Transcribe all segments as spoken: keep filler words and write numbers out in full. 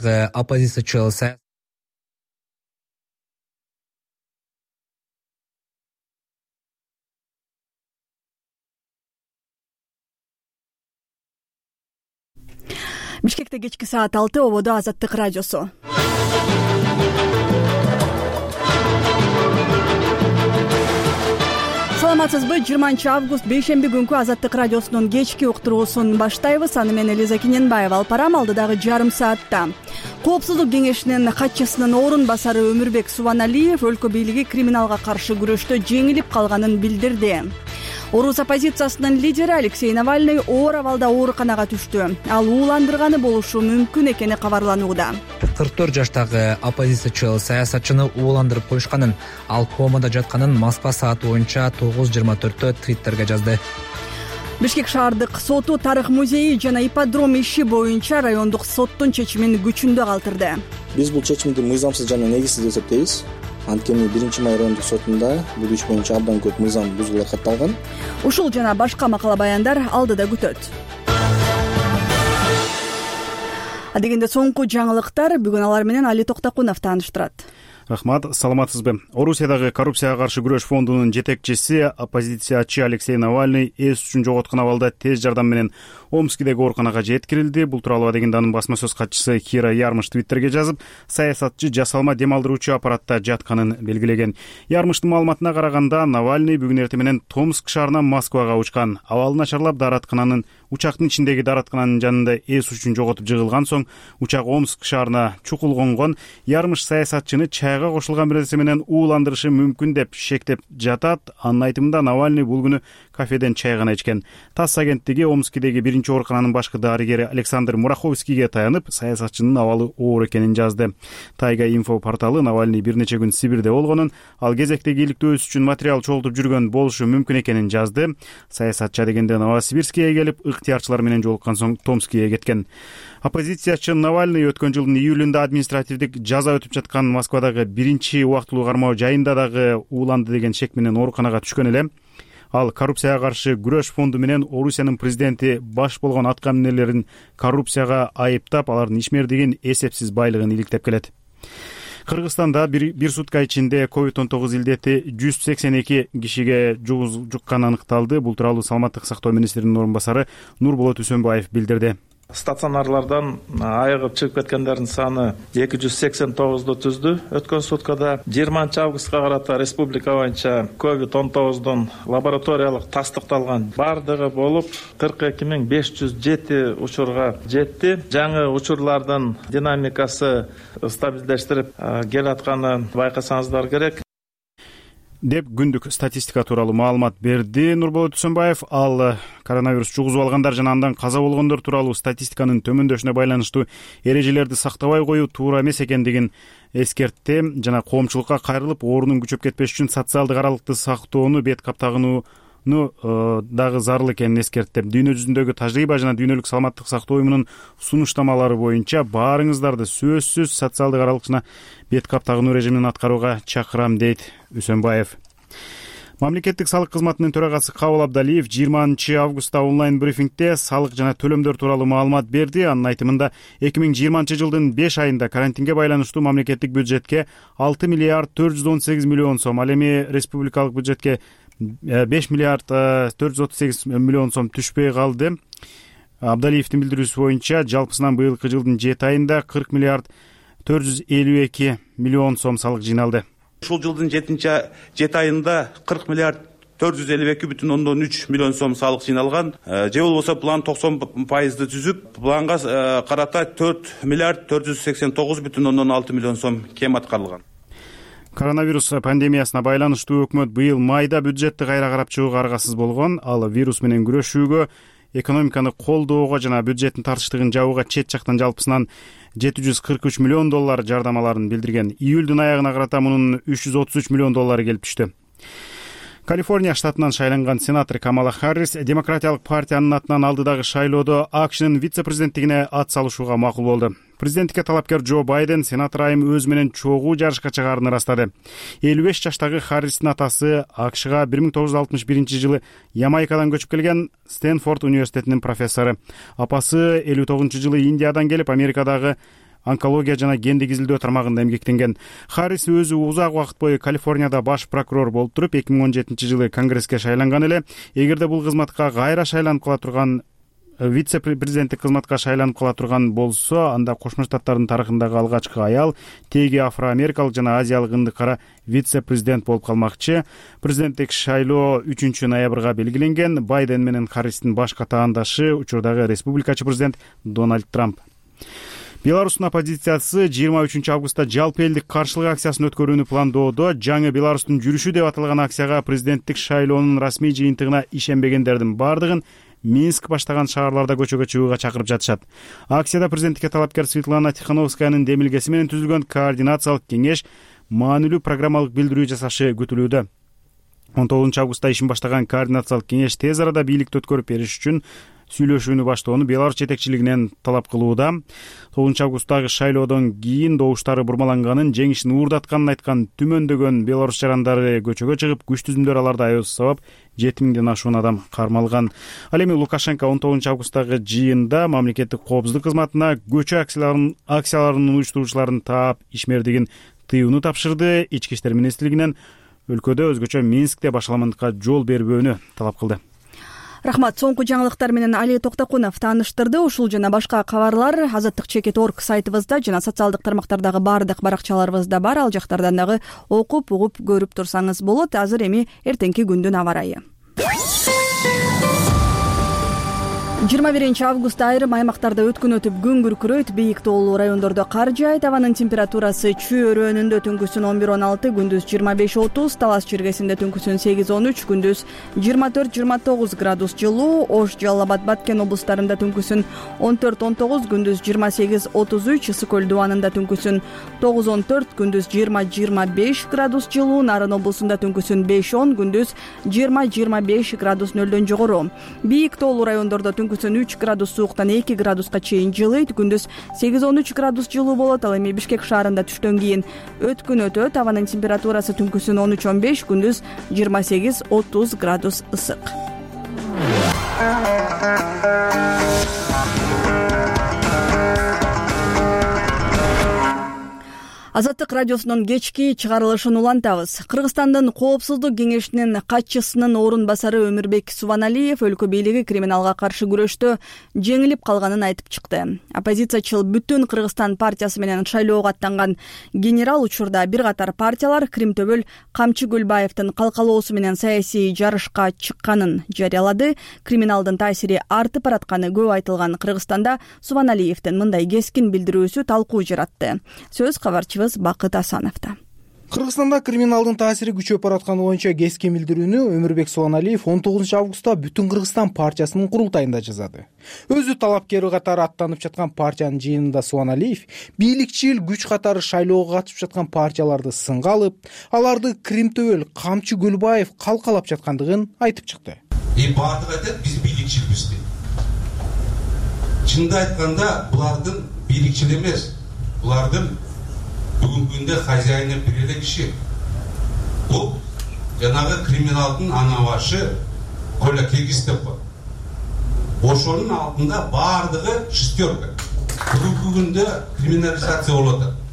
оппозициячыл саясат Бишкекте кечки саат алты, ободо Азаттык радиосу. Саламатсызбы? жыйырманчы август бейшемби күнкү Азаттык радиосунун кечки уктуруусун баштайбыз. Аны мен Элиза Кененбаева алып барам. Алдыдагы жарым саатта Коопсуздук кеңешинин катчысынын орун басары Өмүрбек Субаналиев өлкө бийлиги криминалга каршы күрөштө жеңилип калганын билдирди. Орус оппозициясынын лидери Алексей Навальный оор абалда ооруканага түштү. Ал ууландырганы болушу мүмкүн экени кабарланууда. кырк төрт жаштагы оппозициячыл саясатчыны ууландырып коюшканын, ал комада жатканын Москва сааты боюнча тогуз жыйырма төрттө Твиттерге жазды. Бишкек шаардык соту тарых музейи жана ипподром иши боюнча райондук соттун чечимин күчүндө калтырды. Биз бул чечимди мыйзамсыз жана негизсиз деп эсептейбиз. Анткени биринчи май райондук сотунда бул иш боюнча абдан көп мыйзам бузуулар катталган. Ушул жана башка макала баяндар алдыда күтөт. Адегенде соңку жаңылыктар бүгүн алар менен Али Токтакунов тааныштырат. Рахмат, саламатсызбы? Орусиядагы коррупцияга каршы күрөш фондунун жетекчиси, оппозициячы Алексей Навальный эс үчүн жоготкон абалда тез жардам менен Омскидеги ооруканага жеткирилди. Бул тууралуу адегенде анын басма сөз катчысы Кира Ярмыш Твиттерге жазып, саясатчы жасалма дем алдыруучу аппаратта жатканын белгилеген. Ярмыштын маалыматына караганда, Навальный бүгүн эртең менен Томск шаарынан Москвага учкан. Абалы начарлап, даараткананын учактын ичиндеги даараткананын жанында эс үчүн жоготуп жыгылган соң учак Омск шаарына чукул конгон. Ярмыш саясатчыны чайга кошулган бир нерсе менен ууландырышы мүмкүн деп шектеп жатат. Анын айтымында Навальный бул күнү кафеден чай гана ичкен. ТАСС агенттиги Омскидеги биринчи оорукананын башкы дарыгери Александр Мураховскийге таянып, саясатчынын абалы оор экенин жазды. Тайга инфо порталы Навальный бир нече күн Сибирде болгонун, ал кезектеги иликтөөсү үчүн материал чогултуп жүргөн болушу мүмкүн экенин жазды. Саясатчы дегенде Новосибирскке келип, ыктыярчылар менен жолуккан соң Томскке кеткен. Оппозициячы Навальный өткөн жылдын июлунда административдик жаза өтүп жаткан Москвадагы биринчи убактылуу кармоо жайында дагы ууланды деген шек менен ооруканага түшкөн эле. Ал коррупцияга каршы күрөш фонду менен Орусиянын президенти баш болгон аткаминерлерин коррупцияга айыптап, алардын ишмердигин, эсепсиз байлыгын иликтеп келет. Кыргызстанда бир, бир сутка ичинде ковид он тогуз илдети жүз сексен эки кишиге жукканы аныкталды. Бул тууралуу саламаттык сактоо министринин орун басары Нурболот Үсөнбаев билдирди. Стационарлардан айыгып чыгып кеткендердин саны эки жүз сексен тогузду түздү. Өткөн суткада жыйырманчы августка карата республика боюнча ковид он тогуздун лабораториялык тастыкталган бардыгы болуп кырк эки миң беш жүз жети учурга жетти. Жаңы учурлардын динамикасы стабилдештирип келатканын байкасаңыздар керек деп күндүк статистика тууралуу маалымат берди Нурболот Үсөнбаев. Ал коронавирус жугузуп алгандар жана андан каза болгондор тууралуу статистиканын төмөндөшүнө байланыштуу эрежелерди сактабай коюу туура эмес экендигин эскертти жана коомчулукка кайрылып, оорунун күчөп кетпеш үчүн социалдык аралыкты сактоону, бет каптагынууну дагы зарыл экенин эскертти. Дүйнө жүзүндөгү тажрыйба жана дүйнөлүк саламаттык сактоо уюмунун сунуштамалары боюнча баарыңыздарды сөзсүз социалдык аралык жана бет каптагынуу режимин аткарууга чакырам, дейт Үсөнбаев. Мамлекеттик салык кызматынын төрагасы Кабыл Абдалиев жыйырманчы августта онлайн брифингде салык жана төлөмдөр тууралуу маалымат берди. Анын айтымында эки миң жыйырманчы жылдын беш айында карантинге байланыштуу мамлекеттик бюджетке алты миллиард төрт жүз он сегиз миллион сом, ал эми республикалык бюджетке беш миллиард төрт жүз отуз сегиз миллион сом түшпөй калды. Абдалиевдин билдирүүсү боюнча жалпысынан быйылкы жылдын жети айында кырк миллиард төрт жүз элүү эки миллион сом салык жыйналды. Ушул жылдын жети айында кырк миллиард төрт жүз элүү эки бүтүн ондон үч миллион сом салык жыйналган. Же болбосо план токсон пайызды түзүп, планга карата төрт миллиард төрт жүз сексен тогуз бүтүн ондон алты миллион сом кем аткарылган. Коронавирус пандемиясына байланыштуу өкмөт быйыл майда бюджетти кайра карап чыгууга аргасыз болгон. Ал вирус менен күрөшүүгө, экономиканы колдоого жана бюджеттин тартыштыгын жабууга чет жактан жалпысынан жети жүз кырк үч миллион доллар жардамаларын билдирген. Июлдун аягына карата мунун үч жүз отуз үч миллион доллары келип түштү. Калифорния штатынан шайланган сенатор Камала Харрис Демократиялык партиянын атынан алдыдагы шайлоодо АКШнын вице-президенттигине ат салышууга макул болду. Президенттикке талапкер Джо Байден сенатор айым өз менен чогуу жарышка чыгаарын ырастады. элүү беш жаштагы Харристин атасы АКШга бир миң тогуз жүз алтымыш биринчи жылы Ямайкадан көчүп келген, Стэнфорд университетинин профессору. Апасы элүү тогузунчу жылы Индиядан келип, Америкадагы онкология жана гендик изилдөө тармагында эмгектенген. Харрис өзү узак убакыт бою Калифорнияда баш прокурор болуп туруп, эки миң он жетинчи жылы Конгресске шайланган эле. Эгерде бул кызматка кайра шайланып кала турган вице-президенттик кызматка шайланып кала турган болсо, анда Кошмо Штаттардын тарыхындагы алгачкы аял, теги афро-америкалык жана азиялык ынды кара вице-президент болуп калмакчы. Президенттик шайлоо үчүнчү ноябрга белгиленген. Байден менен Харристин баш катаандашы учурдагы республикачы президент Дональд Трамп. Беларустун оппозициясы жыйырма үчүнчү августта жалпы элдик каршылык акциясын өткөрүүнү пландоодо. Жаңы Беларустун жүрүшү деп аталган акцияга президенттик шайлоонун расмий жыйынтыгына ишенбегендердин бардыгын Минск баштаган шаарларда көчөгө чыгууга чакырып жатышат. Акцияда президенттикке талапкер Светлана Тихановскаянын демилгеси менен түзүлгөн координациялык кеңеш маанилүү программалык билдирүү жасашы күтүлүүдө. он тогузунчу августта ишин баштаган координациялык кеңеш тез арада бийликти өткөрүп бериш үчүн сүйлөшүүнү баштоону Беларусь жетекчилигинен талап кылууда. тогузунчу августтагы шайлоодон кийин добуштары бурмаланганын, жеңишин уурдатканын айткан түмөндөгөн белорус жарандары көчөгө чыгып, күч түзүмдөр аларда аябыз сабап жети миңден ашуун адам кармалган. Ал эми Лукашенко он тогузунчу августтагы жыйында мамлекеттик коопсуздук кызматына көчө акцияларын акцияларынын уюштуруучуларын таап, ишмердигин тыюуну тапшырды. Ички иштер министрлигинен өлкөдө, өзгөчө Минскте башаламандыкка жол бербөөнү талап кылды. Рахмат. Соңку жаңылыктар менен Али Токтокунов тааныштырды. Ушул жана башка кабарлар азаттык чекит точка орг сайтыбызда жана социалдык тармактардагы баардык баракчаларыбызда бар. Ал жактардан дагы окуп, угуп көрүп турсаңыз болот. Азыр эми эртеңки күндүн аба ырайы. жыйырма биринчи августта айрым аймактарда өткөн өтүп күн күркүрөйт. Бийик тоолуу райондордо кар жаайт. Абанын температурасы Чүй өрөөнүндө түнкүсүн он бир он алты, күндүз жыйырма беш отуз, Талас чиркесинде түнкүсүн сегиз он үч, күндүз жыйырма төрт жыйырма тогуз градус жылуу. Ош, Жалал Абад, Баткен облустарында түнкүсүн он төрт он тогуз, күндүз жыйырма сегиз отуз үч, Ысык көл дубанында түнкүсүн тогуз он төрт, күндүз жыйырма жыйырма беш градус жылуу. Нарын облусунда түнкүсүн беш он, күндүз жыйырма жыйырма беш градус нөлдөн жогору. Бийик тоолуу райондордо түнкүсүн үч градус сууктан эки градуска чейин жылыйт. Күндүз сегиз он үч градус жылуу болот. Ал эми Бишкек шаарында түштөн кийин өткүн өтөт. Абанын температурасы түнкүсүн он үч он беш, күндүз жыйырма сегиз отуз градус ысык. Азаттык радиосунун кечки чыгарылышын улантабыз. Кыргызстандын Коопсуздук кеңешинин катчысынын орун басары Өмүрбек Субаналиев өлкө бийлиги криминалга каршы күрөштө жеңилип калганын айтып чыкты. Оппозициячыл Бүтүн Кыргызстан партиясы менен шайлоого аттанган генерал учурда бир катар партиялар Кримтөбөл Камчы Гүлбаевдин калкалоосу менен саясий жарышка чыкканын жарыялады. Криминалдын таасири артып баратканы көп айтылган Кыргызстанда Субаналиевдин мындай кескин билдирүүсү талкуу жаратты. Сөз кабарчы Бакыт Асановда. Кыргызстанда криминалдын таасири күчөп баратканы боюнча кескин билдирүүнү Өмүрбек Субаналиев он тогузунчу августта Бүтүн Кыргызстан партиясынын курултайында жасады. Өзү талапкер катары аттанып жаткан партиянын жыйынында Субаналиев бийликчил күч катары шайлоого катышып жаткан партияларды сынга алып, аларды Кримтөбөл Камчы Гүлбаев калкалап жаткандыгын айтып чыкты. И бардыгы айтат, биз бийликчилбиз дейт. Чынында айтканда, булардын бийликчил эмес, булардын бүгүнкү күндө хозяйны бир эле киши. Бул жанагы криминалдын ана башы Коля Кегиз деп бар. Ошонун алдында бардыгы шестерка. Бүгүнкү күндө криминализация болуп атат.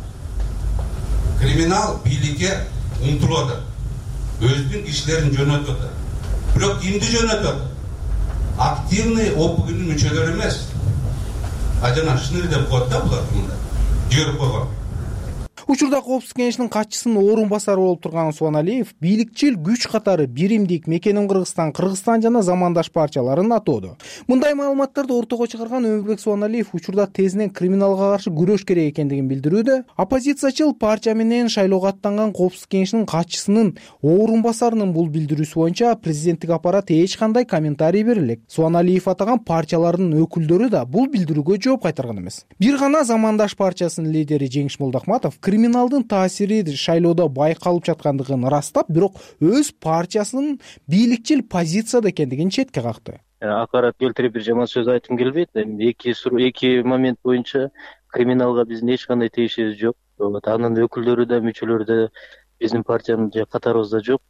Криминал бийликке умтулуп атат. Өзүнүн кишилерин жөнөтүп атат. Бирок кимди жөнөтүп атат? Активный ОПГнын мүчөлөрү эмес. А жана шыныр деп коет да булар мында. Жөрүп койгон. Учурда Коопсуздук кеңешинин катчысынын орун басары болуп турган Субаналиев бийликчил күч катары Биримдик, Мекеним Кыргызстан, Кыргызстан жана замандаш партияларын атоодо. Мындай маалыматтарды ортого чыгарган Өмүрбек Субаналиев учурда тезинен криминалга каршы күрөш керек экендигин билдирүүдө. Оппозициячыл партия менен шайлоого аттанган Коопсуздук кеңешинин катчысынын орун басарынын бул билдирүүсү боюнча президенттик аппарат эч кандай комментарий бере элек. Субаналиев атаган партиялардын өкүлдөрү да бул билдирүүгө жооп кайтарган эмес. Бир гана замандаш партиясынын лидери Жеңиш Молдохматов криминалдын таасири шайлоодо байкалып жаткандыгын ырастап, бирок өз партиясынын бийликчил позицияда экендигин четке какты. Акарат келтирип бир жаман сөз айтым келбейт. Эки эки момент боюнча криминалга биздин эч кандай тиешибиз жок. Анын өкүлдөрү да, мүчөлөрү да биздин партиянын катарыбызда жок.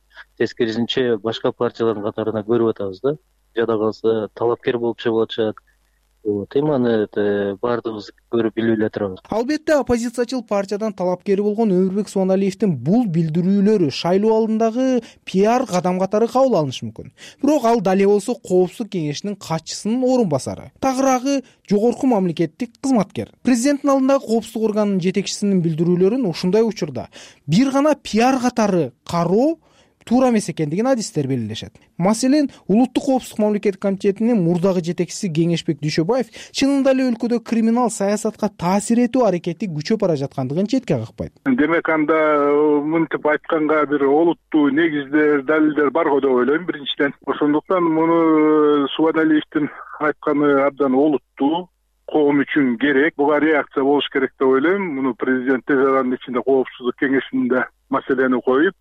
Тескерисинче башка партиялардын катарына көрүп атабыз да. Жада калса талапкер болуп чыгып атышат. теманы баардыгыбыз көрүп билип эле турабыз. Албетте оппозициячыл партиядан талапкери болгон Өмүрбек Субаналиевдин бул билдирүүлөрү шайлоо алдындагы пиар кадам катары кабыл алынышы мүмкүн. Бирок ал дале болсо Коопсуздук кеңешинин катчысынын орун басары, тагыраагы жогорку мамлекеттик кызматкер. Президенттин алдындагы коопсуздук органынын жетекчисинин билдирүүлөрүн ушундай учурда бир гана пиар катары кароо туура эмес экендигин адистер белгилешет. Маселен, Улуттук коопсуздук мамлекеттик комитетинин мурдагы жетекчиси Кеңешбек Дүйшөбаев чынында эле өлкөдө криминал саясатка таасир этүү аракети күчөп бара жаткандыгын четке какпайт. Демек анда мынтип айтканга бир олуттуу негиздер, далилдер бар го деп ойлойм биринчиден. Ошондуктан муну Субаналиевдин айтканы абдан олуттуу, коом үчүн керек. Буга реакция болуш керек деп ойлойм. Муну президент тез аранын ичинде коопсуздук кеңешинде маселени коюп,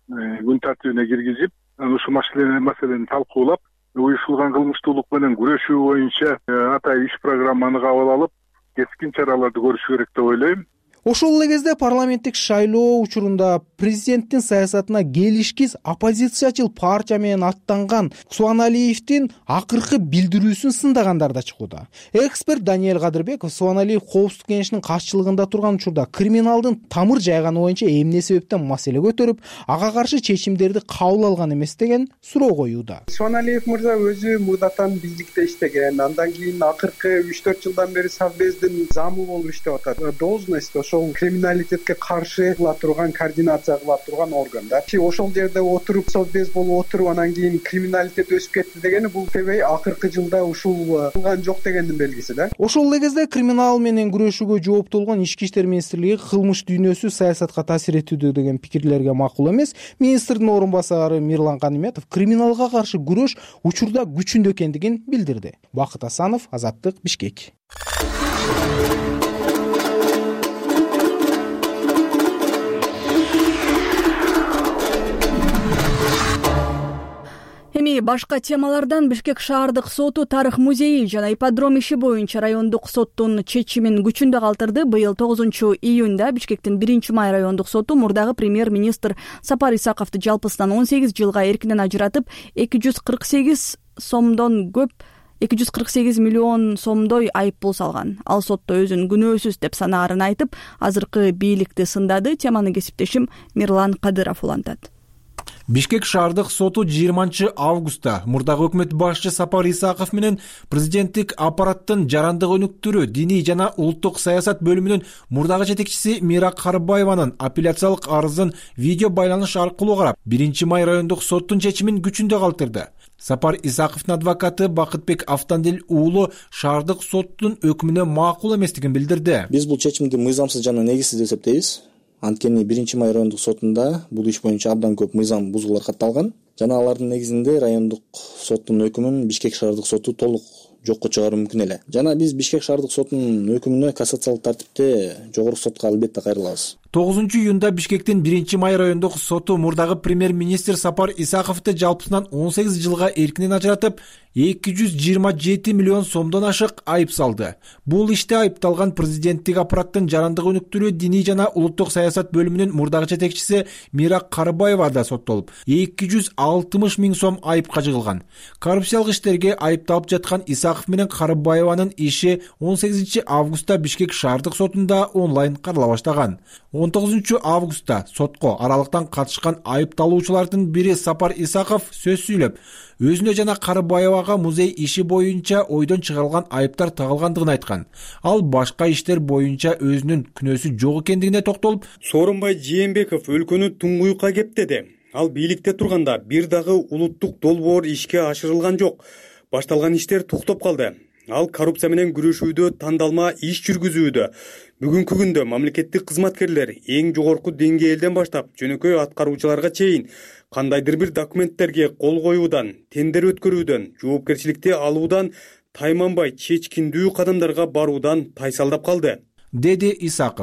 күн тартибине киргизип, ушу маселени маселени талкуулап, уюшулган кылмыштуулук менен күрөшүү боюнча атайын иш программаны кабыл алып, кескин чараларды көрүш керек деп ойлойм. Ошол эле кезде парламенттик шайлоо учурунда президенттин саясатына келишкиз оппозициячыл партия менен аттанган Субаналиевдин акыркы билдирүүсүн сындагандар да чыгууда. Эксперт Даниэль Кадырбеков Субаналиев Коопсуздук кеңешинин катчылыгында турган учурда криминалдын тамыр жайганы боюнча эмне себептен маселе көтөрүп, ага каршы чечимдерди кабыл алган эмес деген суроо коюуда. Субаналиев мырза өзү мурдатан бийликте иштеген, андан кийин акыркы үч төрт жылдан бери Совбездин замы болуп иштеп атат. Должность ошол криминалитетке каршы кыла турган, координация кыла турган органдар. Ошол жерде отуруп, Совбез болуп отуруп, анан кийин криминалитет өсүп кетти дегени бул тебей акыркы жылда ушул кылган жок дегендин белгиси да. Ошол эле кезде криминал менен күрөшүүгө жооптуу болгон Ички иштер министрлиги кылмыш дүйнөсү саясатка таасир этүүдө деген пикирлерге макул эмес. Министрдин орун басары Мирлан Каниметов криминалга каршы күрөш учурда күчүндө экендигин билдирди. Бакыт Асанов, Азаттык, Бишкек. Эми башка темалардан Бишкек шаардык соту тарых музейи жана ипподром иши боюнча райондук соттун чечимин күчүндө калтырды. Быйыл тогузунчу июнда Бишкектин биринчи май райондук соту мурдагы премьер-министр Сапар Исаковду жалпысынан он сегиз жылга эркинен ажыратып, эки жүз кырк сегиз сомдон көп эки жүз кырк сегиз миллион сомдой айып пул салган. Ал сотто өзүн күнөөсүз деп санаарын айтып, азыркы бийликти сындады. Теманы кесиптешим Мирлан Кадыров улантат. Бишкек шаардык соту жыйырманчы августта мурдагы өкмөт башчы Сапар Исаков менен президенттик аппараттын жарандык өнүктүрүү, диний жана улуттук саясат бөлүмүнүн мурдагы жетекчиси Мира Карыбаеванын апелляциялык арызын видео байланыш аркылуу карап, биринчи май райондук соттун чечимин күчүндө калтырды. Сапар Исаковдун адвокаты Бакытбек Автандил уулу шаардык соттун өкүмүнө макул эместигин билдирди. Биз бул чечимди мыйзамсыз жана негизсиз деп эсептейбиз. Анткени биринчи май райондук сотунда бул иш боюнча абдан көп мыйзам бузуулар катталган жана алардын негизинде райондук соттун өкүмүн Бишкек шаардык соту толук жокко чыгаруу мүмкүн эле. Жана биз Бишкек шаардык сотунун өкүмүнө кассациялык тартипте жогорку сотко албетте кайрылабыз. тогузунчу июнда Бишкектин биринчи май райондук соту мурдагы премьер-министр Сапар Исаковду жалпысынан он сегиз жылга эркинен ажыратып, эки жүз жыйырма жети миллион сомдон ашык айып салды. Бул иште айыпталган президенттик аппараттын жарандык өнүктүрүү, диний жана улуттук саясат бөлүмүнүн мурдагы жетекчиси Мира Карыбаева да соттолуп, эки жүз алтымыш миң сом айыпка жыгылган. Коррупциялык иштерге айыпталып жаткан Исаков менен Карыбаеванын иши он сегизинчи августта Бишкек шаардык сотунда онлайн карала баштаган. он тогузунчу августта сотко аралыктан катышкан айыпталуучулардын бири Сапар Исаков сөз сүйлөп, өзүнө жана Карыбаевага музей иши боюнча ойдон чыгарылган айыптар тагылгандыгын айткан. Ал башка иштер боюнча өзүнүн күнөөсү жок экендигине токтолуп, Сооронбай Жээнбеков өлкөнү туңгуюкка кептеди. Ал бийликте турганда бир дагы улуттук долбоор ишке ашырылган жок. Башталган иштер токтоп калды. Ал коррупция менен күрөшүүдө тандалма иш жүргүзүүдө. Бүгүнкү күндө мамлекеттик кызматкерлер эң жогорку деңгээлден баштап жөнөкөй аткаруучуларга чейин кандайдыр бир документтерге кол коюудан, тендер өткөрүүдөн, жоопкерчиликти алуудан тайманбай чечкиндүү кадамдарга баруудан тайсалдап калды, деди Исаков.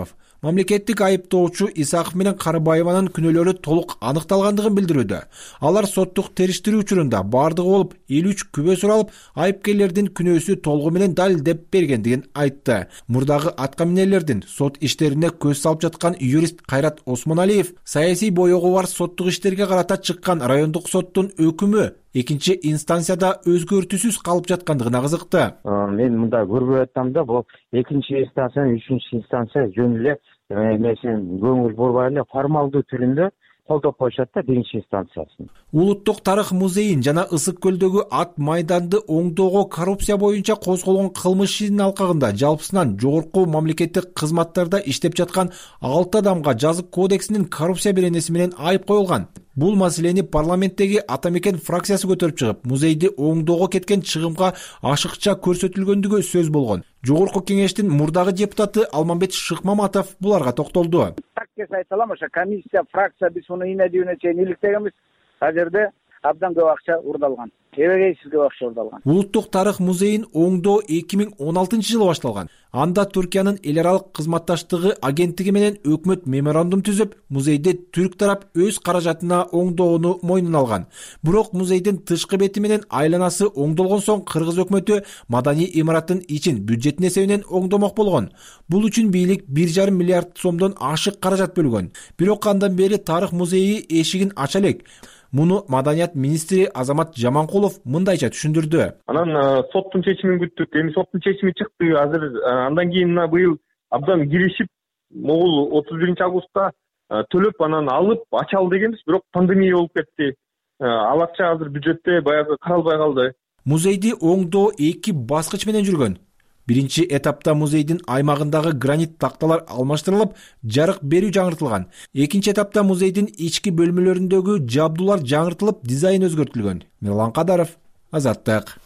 мамлекеттик айыптоочу Исаков менен Карыбаеванын күнөөлөрү толук аныкталгандыгын билдирүүдө. Алар соттук териштирүү учурунда бардыгы болуп элүү үч күбө суралып, айыпкерлердин күнөөсү толугу менен далилдеп бергендигин айтты. Мурдагы аткаминерлердин сот иштерине көз салып жаткан юрист Кайрат Осмоналиев саясий боёгу бар соттук иштерге карата чыккан райондук соттун өкүмү экинчи инстанцияда өзгөртүүсүз калып жаткандыгына кызыкты. Мен мында көрбөй атам да, бул экинчи инстанция, үчүнчү инстанция жөн эле эмесин көңүл бурбай эле формалдуу түрүндө колдоп коюшат да биринчи инстанциясын. Улуттук тарых музейин жана Ысык көлдөгү ат майданды оңдоого коррупция боюнча козголгон кылмыш ишинин алкагында жалпысынан жогорку мамлекеттик кызматтарда иштеп жаткан алты адамга жазык кодексинин коррупция беренеси менен айып коюлган. Бул маселени парламенттеги Ата Мекен фракциясы көтөрүп чыгып, музейди оңдоого кеткен чыгымга ашыкча көрсөтүлгөндүгү сөз болгон. Жогорку кеңештин мурдагы депутаты Алмамбет Шыкмаматов буларга токтолду. Так айталам, ошо комиссия, фракция биз уну ийне-дүйнө чейин иликтегенбиз. Ал жерде абдан көп акча урдалган. Эбегейсиз көп акча урдалган. Улуттук тарых музейин оңдоо эки миң он алтынчы жылы башталган. Анда Түркиянын эл аралык кызматташтыгы агенттиги менен өкмөт меморандум түзүп, музейди түрк тарап өз каражатына оңдоону мойнуна алган. Бирок музейдин тышкы бети менен айланасы оңдолгон соң кыргыз өкмөтү маданий имараттын ичин бюджеттин эсебинен оңдомок болгон. Бул үчүн бийлик бир жарым миллиард сомдон ашык каражат бөлгөн. Бирок андан бери тарых музейи эшигин ача элек. Муну маданият министри Азамат Жаманкулов мындайча түшүндүрдү. Анан соттун чечимин күттүк. Эми соттун чечими чыкты. Азыр андан кийин мына быйыл абдан киришип, могул отуз биринчи августта төлөп анан алып ачалы дегенбиз, бирок пандемия болуп кетти. Ал акча азыр бюджетте баягы каралбай калды. Музейди оңдоо эки баскыч менен жүргөн. Биринчи этапта музейдин аймагындагы гранит такталар алмаштырылып, жарык берүү жаңыртылган. Экинчи этапта музейдин ички бөлмөлөрүндөгү жабдуулар жаңыртылып, дизайн өзгөртүлгөн. Мирлан Кадаров, Азаттык.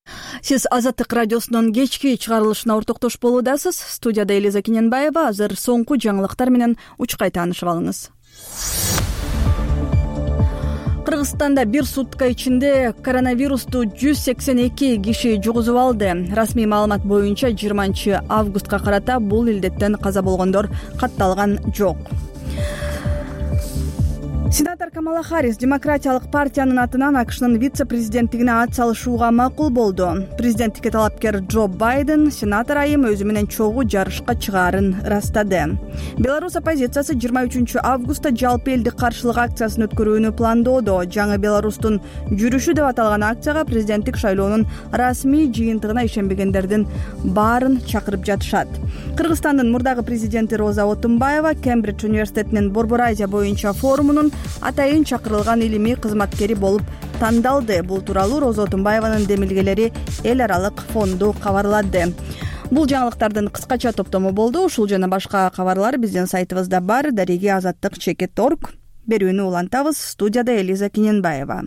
Сиз Азаттык радиосунун кечки чыгарылышына ортоктош болуудасыз. Студияда Элиза Кененбаева. Азыр соңку жаңылыктар менен учкай таанышып алыңыз. Кыргызстанда бир сутка ичинде коронавирусту жүз сексен эки киши жугузуп алды. Расмий маалымат боюнча жыйырманчы августка карата бул илдеттен каза болгондор катталган жок. Сенатор Камала Харрис демократиялык партиянын атынан АКШнын вице-президенттигине ат салышууга макул болду. Президенттикке талапкер Джо Байден сенатор айым өзү менен чогуу жарышка чыгаарын ырастады. Беларусь оппозициясы жыйырма үчүнчү августта жалпы элдик каршылык акциясын өткөрүүнү пландоодо. Жаңы Беларустун жүрүшү деп аталган акцияга президенттик шайлоонун расмий жыйынтыгына ишенбегендердин баарын чакырып жатышат. Кыргызстандын мурдагы президенти Роза Отунбаева Кембридж университетинин Борбор Азия боюнча форумунун атайын чакырылган илимий кызматкери болуп тандалды. Бул тууралуу Роза Отунбаеванын демилгелери эл аралык фонду кабарлады. Бул жаңылыктардын кыскача топтому болду. Ушул жана башка кабарлар биздин сайтыбызда бар. Дареги азаттык чекит точка орг. Берүүнү улантабыз. Студияда Элиза Кененбаева.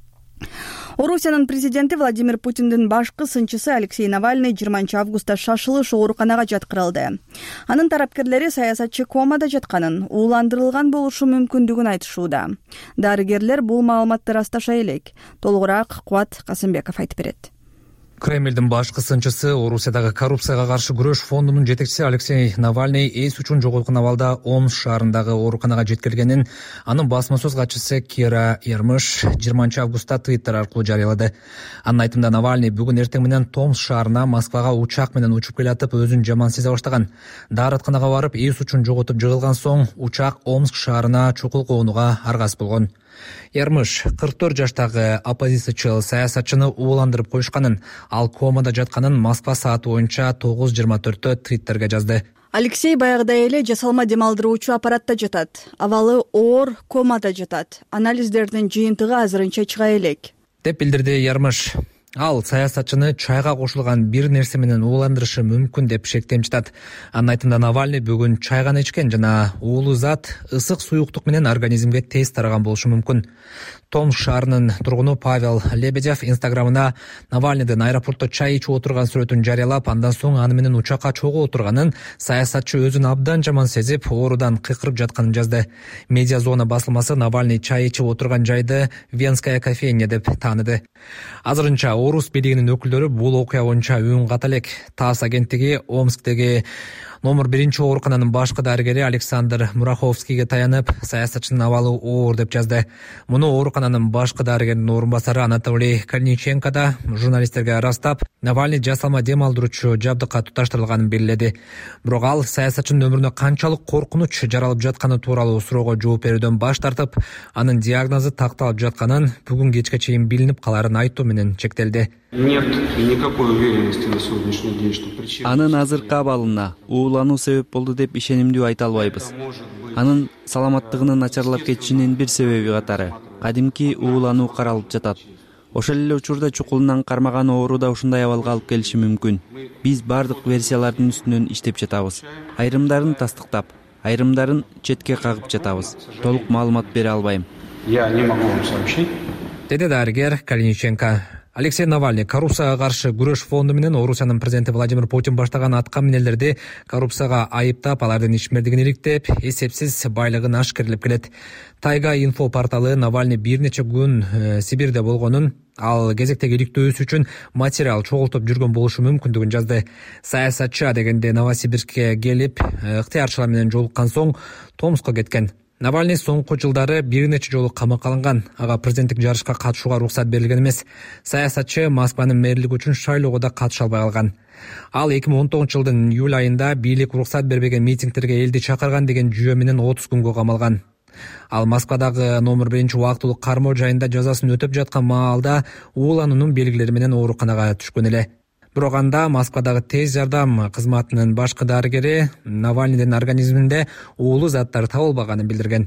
Орусиянын президенти Владимир Путиндин башкы сынчысы Алексей Навальный жыйырманчы августта шашылыш ооруканага жаткырылды. Анын тарапкерлери саясатчы комада жатканын, ууландырылган болушу мүмкүндүгүн айтышууда. Дарыгерлер бул маалыматты расташа элек. Толугураак Кубат Касымбеков айтып берет. Кремлдин башкы сынчысы, Орусиядагы коррупцияга каршы күрөш фондунун жетекчиси Алексей Навальный эс үчүн жоготкон абалда Омск шаарындагы ооруканага жеткирилгенин анын басма сөз катчысы Кира Ярмыш жыйырманчы августта Твиттер аркылуу жарыялады. Анын айтымында Навальный бүгүн эртең менен Томск шаарына Москвага учак менен учуп келатып, өзүн жаман сезе баштаган. Дааратканага барып, эс үчүн жоготуп жыгылган соң учак Омск шаарына чукул куунуга аргасыз болгон. Ярмыш кырк төрт жаштагы оппозициячыл саясатчыны ууландырып коюшканын, ал комада жатканын Москва сааты боюнча тогуз жыйырма төрттө Твиттерге жазды. Алексей баягыдай эле жасалма дем алдыруучу аппаратта жатат. Абалы оор комада жатат. Анализдердин жыйынтыгы азырынча чыга элек, деп билдирди Ярмыш. Ал саясатчыны чайга кошулган бир нерсе менен ууландырышы мүмкүн деп шектемчитат. Анын айтымында Навальный бүгүн чай гана ичкен жана уулуу зат ысык суюктук менен организмге тез тараган болушу мүмкүн. Томск шаарынын тургуну Павел Лебедев инстаграмына Навальныйдын аэропортто чай ичип отурган сүрөтүн жарыялап, андан соң аны менен учакка чогуу отурганын, саясатчы өзүн абдан жаман сезип, оорудан кыйкырып жатканын жазды. Медиа зона басылмасы Навальный чай ичип отурган жайды Венская кофейня деп тааныды. Азырынча Орус бийлигинин өкүлдөрү бул окуя боюнча үн ката элек. ТАСС агенттиги Омсктеги Номер биринчи оорукананын башкы дарыгери Александр Мураховскийге таянып, саясатчынын абалы оор деп жазды. Муну оорукананын башкы дарыгеринин орун басары Анатолий Калиниченко да журналисттерге ырастап, Навальный жасалма дем алдыруучу жабдыкка туташтырылганын белгиледи. Бирок ал саясатчынын өмүрүнө канчалык коркунуч жаралып жатканы тууралуу суроого жооп берүүдөн баш тартып, анын диагнозу такталып жатканын бүгүн кечке чейин билинип каларын айтуу менен чектелди. Нет никакой уверенности на сегодняшний день, что причина... Анын азыркы абалына уулануу себеп болду деп ишенимдүү айта албайбыз. Анын саламаттыгынын начарлап кетишинин бир себеби катары кадимки уулануу каралып жатат. Ошол эле учурда чукулунан кармаган оору да ушундай абалга алып келиши мүмкүн. Биз бардык версиялардын үстүнөн иштеп жатабыз. Айрымдарын тастыктап, айрымдарын четке кагып жатабыз. Толук маалымат бере албайм. Я не могу вам сообщить. Деди дарыгер Калиниченко. Алексей Навальный коррупцияга каршы күрөш фонду менен Орусиянын президенти Владимир Путин баштаган атка минелерди коррупцияга айыптап, алардын ишмердигин иликтеп, эсепсиз байлыгын ашкерлеп келет. Тайга инфо порталы Навальный бир нече күн э, Сибирде болгонун, ал кезектеги иликтөөсү үчүн материал чогултуп жүргөн болушу мүмкүндүгүн жазды. Саясатчы дегенде Новосибирскке келип, ыктыярчылар менен жолуккан соң Томскко кеткен. Навальный соңку жылдары бир нече жолу камакка алынган. Ага президенттик жарышка катышууга уруксат берилген эмес. Саясатчы Москванын мэрлиги үчүн шайлоого да катыша албай калган. Ал эки миң он тогузунчу жылдын июль айында бийлик уруксат бербеген митингтерге элди чакырган деген жүйө менен отуз күнгө камалган. Ал Москвадагы номер биринчи убактылык кармоо жайында жазасын өтөп жаткан маалда уулануунун белгилери менен ооруканага түшкөн эле. Бирок анда Москвадагы тез жардам кызматынын башкы дарыгери Навальныйдын организминде уулуу заттар табылбаганын билдирген.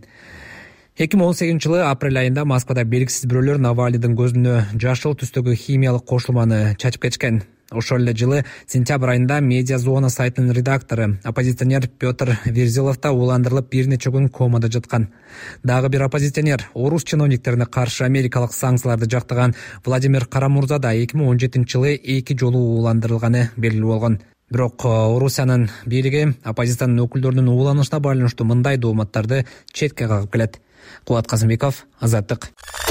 эки миң он сегизинчи жылы апрель айында Москвада белгисиз бирөөлөр Навальныйдын көзүнө жашыл түстөгү химиялык кошулманы чачып кетишкен. Ошол эле жылы сентябрь айында Медиа Зона сайтынын редактору, оппозиционер Петр Верзилов да ууландырылып бир нече күн комада жаткан. Дагы бир оппозиционер, орус чиновниктерине каршы америкалык санкцияларды жактаган Владимир Карамурза да эки миң он жетинчи жылы эки жолу ууландырылганы белгилүү болгон. Бирок Орусиянын бийлиги оппозициянын өкүлдөрүнүн ууланышына байланыштуу мындай дооматтарды четке кагып келет. Кубат Казымбеков, Азаттык.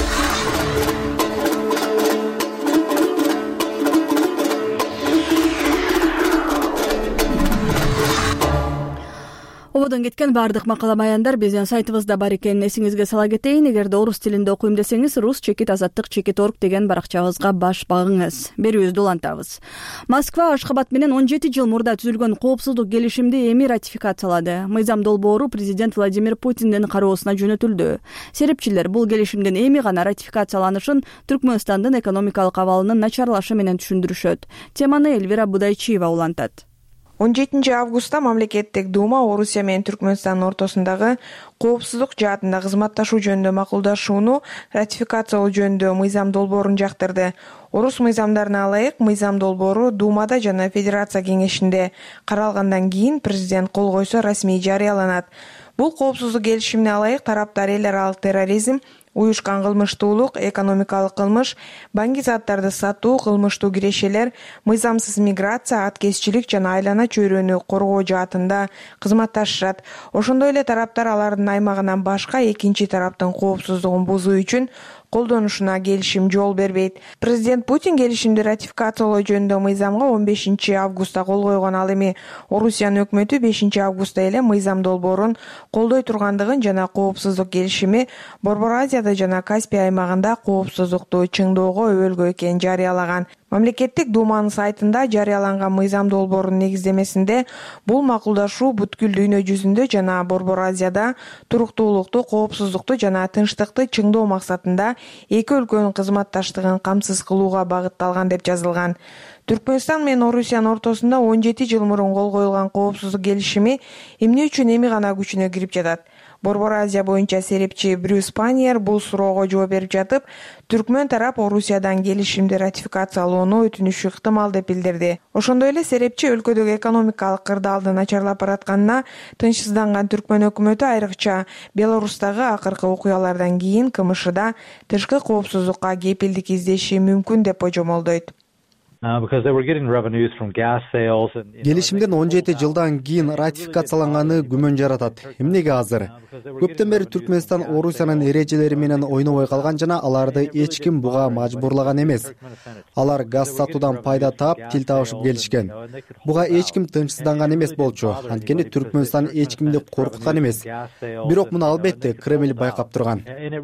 Ободон кеткен бардык макала баяндар биздин сайтыбызда бар экенин эсиңизге сала кетейин. Эгерде орус тилинде окуйм десеңиз, рус чекит азаттык чекит орг деген баракчабызга баш багыңыз. Берүүбүздү улантабыз. Москва Ашхабад менен он жети жыл мурда түзүлгөн коопсуздук келишимди эми ратификациялады. Мыйзам долбоору президент Владимир Путиндин кароосуна жөнөтүлдү. Серепчилер бул келишимдин эми гана ратификацияланышын Түркмөнстандын экономикалык абалынын начарлашы менен түшүндүрүшөт. Теманы Эльвира Будайчиева улантат. он жетинчи августта мамлекеттик дума Орусия менен Түркмөнстандын ортосундагы коопсуздук жаатында кызматташуу жөнүндө макулдашууну ратификациялоо жөнүндө мыйзам долбоорун жактырды. Орус мыйзамдарына ылайык мыйзам долбоору Думада жана Федерация кеңешинде каралгандан кийин президент кол койсо расмий жарыяланат. Бул коопсуздук келишимине ылайык тараптар эл аралык терроризм, уюшкан кылмыштуулук, экономикалык кылмыш, банги заттарды сатуу, кылмыштуу кирешелер, мыйзамсыз миграция, аткезчилик жана айлана чөйрөнү коргоо жаатында кызматташышат. Ошондой эле тараптар алардын аймагынан башка экинчи тараптын коопсуздугун бузуу үчүн колдонушуна келишим жол бербейт. Президент Путин келишимди ратификациялоо жөнүндө мыйзамга он бешинчи августта кол койгон. Ал эми Орусиянын өкмөтү бешинчи августта эле мыйзам долбоорун колдой тургандыгын жана коопсуздук келишими Борбор Азияда жана Каспий аймагында коопсуздукту чыңдоого өбөлгө экенин жарыялаган. Мамлекеттик думанын сайтында жарыяланган мыйзам долбоорунун негиздемесинде бул макулдашуу бүткүл дүйнө жүзүндө жана Борбор Азияда туруктуулукту, коопсуздукту жана тынчтыкты чыңдоо максатында эки өлкөнүн кызматташтыгын камсыз кылууга багытталган деп жазылган. Түркмөнстан менен Орусиянын ортосунда он жети жыл мурун кол коюлган коопсуздук келишими эмне үчүн эми гана күчүнө кирип жатат? Борбор Азия боюнча серепчи Брюс Паньер бул суроого жооп берип жатып, Түркмөн тарап Орусиядан келишимди ратификациялоону өтүнүшү ыктымал деп билдирди. Ошондой эле серепчи өлкөдөгү экономикалык кырдаалдын начарлап баратканына тынчсызданган Түркмөн өкмөтү айрыкча Беларустагы акыркы окуялардан кийин КМШда тышкы коопсуздукка кепилдик издеши мүмкүн деп божомолдойт. келишимдин он жети жылдан кийин ратификацияланганы күмөн жаратат. Эмнеге азыр? Көптөн бери Түркмөнстан Орусиянын эрежелери менен ойнобой калган жана аларды эч ким буга мажбурлаган эмес. Алар газ сатуудан пайда таап, тил табышып келишкен. Буга эч ким тынчсызданган эмес болчу. Анткени Түркмөнстан эч кимди коркуткан эмес. Бирок муну албетте Кремль байкап турган.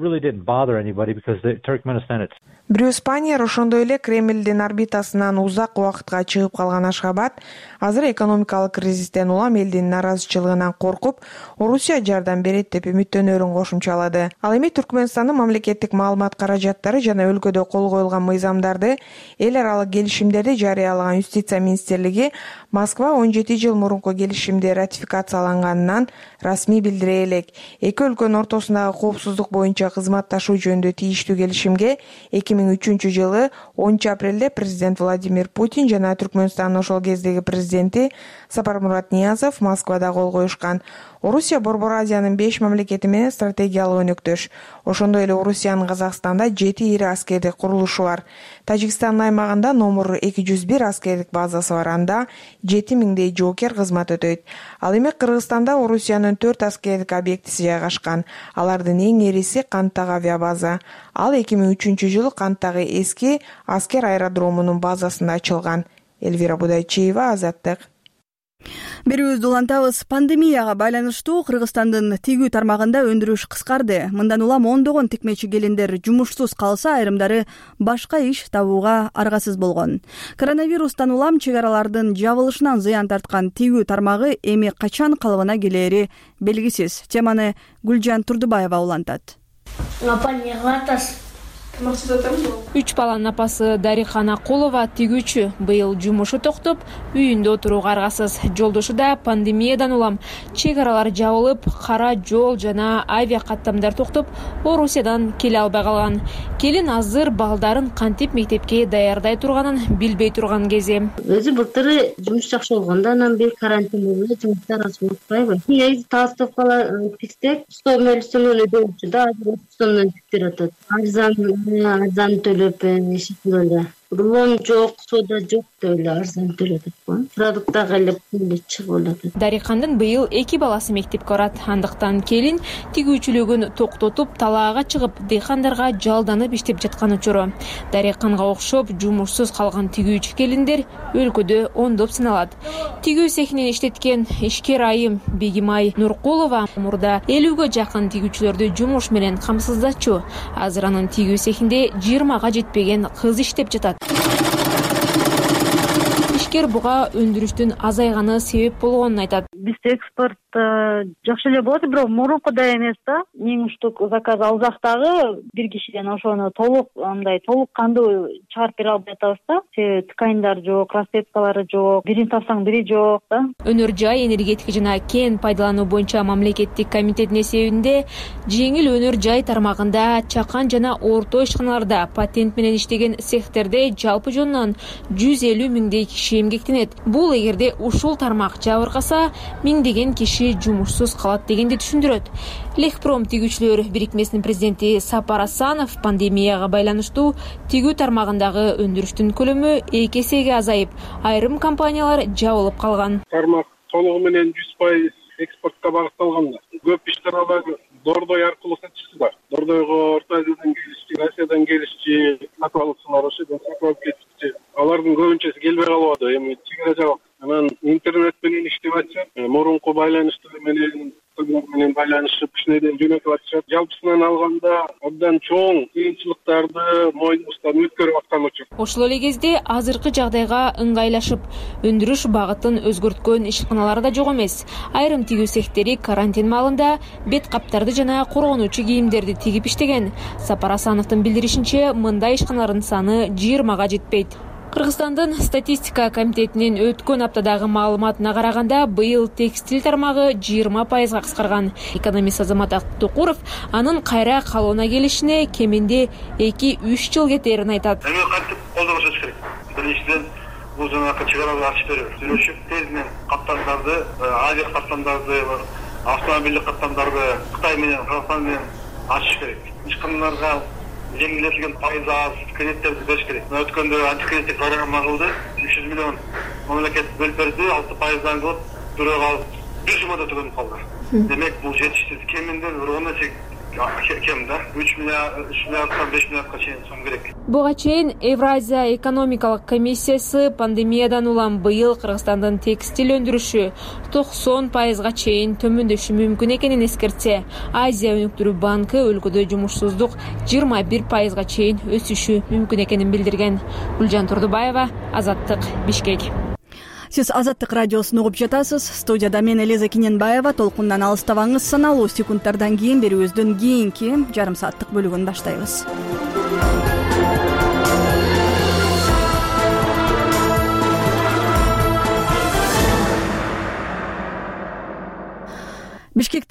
Брюс Паньер ошондой эле Кремлдин орбитасынан узак убакытка чыгып калган Ашхабад азыр экономикалык кризистен улам элдин нааразычылыгынан коркуп, Орусия жардам берет деп үмүттөнөрүн кошумчалады. Ал эми Түркмөнстандын мамлекеттик маалымат каражаттары жана өлкөдө кол коюлган мыйзамдарды, эл аралык келишимдерди жарыялаган Юстиция министрлиги Москва он жети жыл мурунку келишимди ратификацияланганынан расмий билдире элек. Эки өлкөнүн ортосундагы коопсуздук боюнча кызматташуу жөнүндө тийиштүү келишимге эки миң үчүнчү жылы онунчу апрелде президент Владимир Путин жана Түркмөнстандын ошол кездеги президенти Сапармурат Ниязов Москвада кол коюшкан. Орусия Борбор Азиянын беш мамлекети менен стратегиялык өнөктөш. Ошондой эле Орусиянын Казакстанда жети ири аскердик курулушу бар. Тажикстандын аймагында номер эки жүз бир аскердик базасы бар, анда жети миңдей жоокер кызмат өтөйт. Ал эми Кыргызстанда Орусиянын төрт аскердик объектиси жайгашкан. Алардын эң ириси Канттагы авиабаза. Ал эки миң үчүнчү жылы Канттагы эски аскер аэродромунун базасында ачылган. Элвира Будайчиева, Азаттык. Берүүбүздү улантабыз. Пандемияга байланыштуу Кыргызстандын тигүү тармагында өндүрүш кыскарды. Мындан улам ондогон тикмечи келиндер жумушсуз калса, айрымдары башка иш табууга аргасыз болгон. Коронавирустан улам чек аралардын жабылышынан зыян тарткан тигүү тармагы эми качан калыбына келери белгисиз. Теманы Гүлжан Турдубаева улантат. Үч баланын апасы Дарихан Акулова тигүүчү. Быйыл жумушу токтоп, үйүндө отурууга аргасыз. Жолдошу да пандемиядан улам чек аралар жабылып, кара жол жана авиа каттамдар токтоп, Орусиядан келе албай калган. Келин азыр балдарын кантип мектепке даярдай турганын билбей турган кези. Өзү былтыры жумуш жакшы болгондо, анан бир карантин болуп, жумуштар аз болуп калбайбы? Негизи таастыккала пиктек, сто мөлчөрүнө өдөчү да, сомдон пиктер атат. Арзан арзан төлөп эшитилди. Рулон жок, сода жок деп эле арзан төлөдүк. Продукт дагы эле күндө чыгып атат. Дарихандын быйыл эки баласы мектепке барат. Андыктан келин тигүүчүлүгүн токтотуп, талаага чыгып, дыйкандарга жалданып иштеп жаткан учуру. Дариханга окшоп жумушсуз калган тигүүчү келиндер өлкөдө ондоп саналат. Тигүү цехинен иштеткен ишкер айым Бегимай Нуркулова мурда элүүгө жакын тигүүчүлөрдү жумуш менен камсыздачу. Азыр анын тигүү цехинде жыйырмага жетпеген кыз иштеп жатат. Ишкер буга өндүрүштүн азайганы себеп болгонун айтат. Биз экспорт жакшы эле болот, бирок мурункудай эмес да. Миң штук заказ алсак дагы бир кишиден ошону толук андай толук кандуу чыгарып бере албай атабыз да. Себеби тканьдар жок, расцветкалары жок, бирин тапсаң бири жок да. Өнөр жай энергетика жана кен пайдалануу боюнча мамлекеттик комитеттин эсебинде жеңил өнөр жай тармагында чакан жана орто ишканаларда патент менен иштеген цехтерде жалпы жонунан жүз элүү миңдей киши эмгектенет. Бул эгерде ушул тармак жабыркаса, миңдеген киши жумушсуз калат дегенди түшүндүрөт. Лекпром тигүүчүлөр бирикмесинин президенти Сапар Асанов пандемияга байланыштуу тигүү тармагындагы өндүрүштүн көлөмү эки эсеге азайып, айрым компаниялар жабылып калган. Тармак толугу менен жүз пайыз экспортко багытталган. Көп ишканалар Дордой аркылуу сатышчылар. Дордойго Орто Азиядан келишчи, Россиядан келишчи, сатып алуучулар, ошодон сатып алып кетишчи. Алардын көбүнчөсү келбей калып атат. Эми чек ара жабык. Анан интернет менен иштеп атышат. Мурунку байланыштар менен менен байланышып, кичинеден жөнөтүп атышат. Жалпысынан алганда абдан чоң кыйынчылыктарды мойнубуздан өткөрүп аткан учур. Ошол эле кезде азыркы жагдайга ыңгайлашып, өндүрүш багытын өзгөрткөн ишканалар да жок эмес. Айрым тигүү цехтери карантин маалында бет каптарды жана коргонуучу кийимдерди тигип иштеген. Сапар Асановдун билдиришинче, мындай ишканалардын саны жыйырмага жетпейт. Кыргызстандын статистика комитетинин өткөн аптадагы маалыматына караганда, быйыл текстиль тармагы жыйырма пайызга кыскарган. Экономист Азамат Актукуров анын кайра калууна келишине кеминде эки үч жыл кетерин айтат. Эми кантип колдонуш керек? Биринчиден, бул жанагы чек араларды ачып берүү. Сүрөшүп тезинен каттамдарды, авиа каттамдарды, автомобилдик каттамдарды Кытай менен, Кыргызстан менен ачыш керек. Ишканаларга жеңилдетилген пайыз аз кредиттерди бериш керек. Өткөндө антикредиттик программа кылды, үч жүз миллион мамлекет бөлүп берди, алты пайыздан кылып бирөө алып бир жумада түгөнүп калды. Демек бул жетиштүү, кеминде бир он эсе кем да, үч миллиарддан беш миллиардка чейин сом керек. Буга чейин Евразия экономикалык комиссиясы пандемиядан улам быйыл Кыргызстандын текстиль өндүрүшү токсон пайызга чейин төмөндөшү мүмкүн экенин эскертсе, Азия өнүктүрүү банкы өлкөдө жумушсуздук жыйырма бир пайызга чейин өсүшү мүмкүн экенин билдирген. Гүлжан Турдубаева, Азаттык, Бишкек. Сиз Азаттык радиосун угуп жатасыз. Студияда мен Элиза Киненбаева. Толкундан алыстабаңыз. Саналуу секундтардан кийин берүүбүздүн кийинки жарым сааттык бөлүгүн баштайбыз. Бишкекте